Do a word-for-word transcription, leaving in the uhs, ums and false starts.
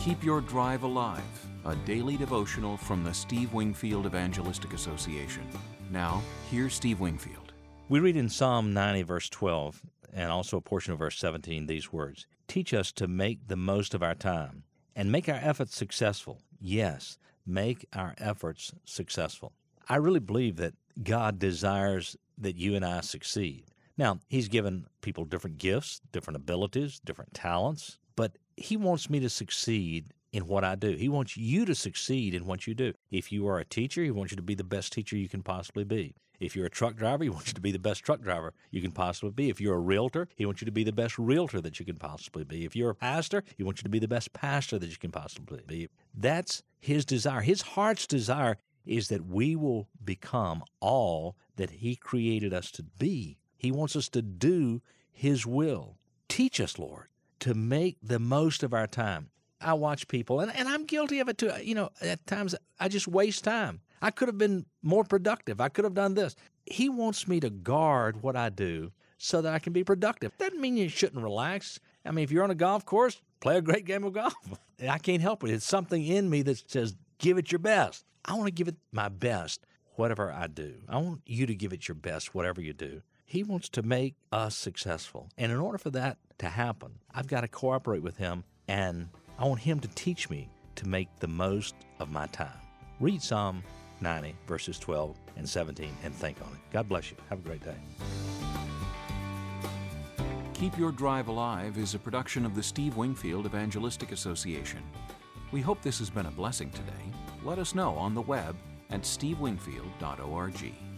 Keep Your Drive Alive, a daily devotional from the Steve Wingfield Evangelistic Association. Now, here's Steve Wingfield. We read in Psalm ninety, verse twelve, and also a portion of verse seventeen, these words, "Teach us to make the most of our time and make our efforts successful." Yes, make our efforts successful. I really believe that God desires that you and I succeed. Now, He's given people different gifts, different abilities, different talents, but He wants me to succeed in what I do. He wants you to succeed in what you do. If you are a teacher, He wants you to be the best teacher you can possibly be. If you're a truck driver, He wants you to be the best truck driver you can possibly be. If you're a realtor, He wants you to be the best realtor that you can possibly be. If you're a pastor, He wants you to be the best pastor that you can possibly be. That's His desire. His heart's desire is that we will become all that He created us to be. He wants us to do His will. Teach us, Lord, to make the most of our time. I watch people, and, and I'm guilty of it too. You know, at times I just waste time. I could have been more productive. I could have done this. He wants me to guard what I do so that I can be productive. Doesn't mean you shouldn't relax. I mean, if you're on a golf course, play a great game of golf. I can't help it. It's something in me that says, give it your best. I want to give it my best, whatever I do. I want you to give it your best, whatever you do. He wants to make us successful. And in order for that to happen, I've got to cooperate with Him, and I want Him to teach me to make the most of my time. Read Psalm ninety, verses twelve and seventeen, and think on it. God bless you. Have a great day. Keep Your Drive Alive is a production of the Steve Wingfield Evangelistic Association. We hope this has been a blessing today. Let us know on the web at steve wingfield dot org.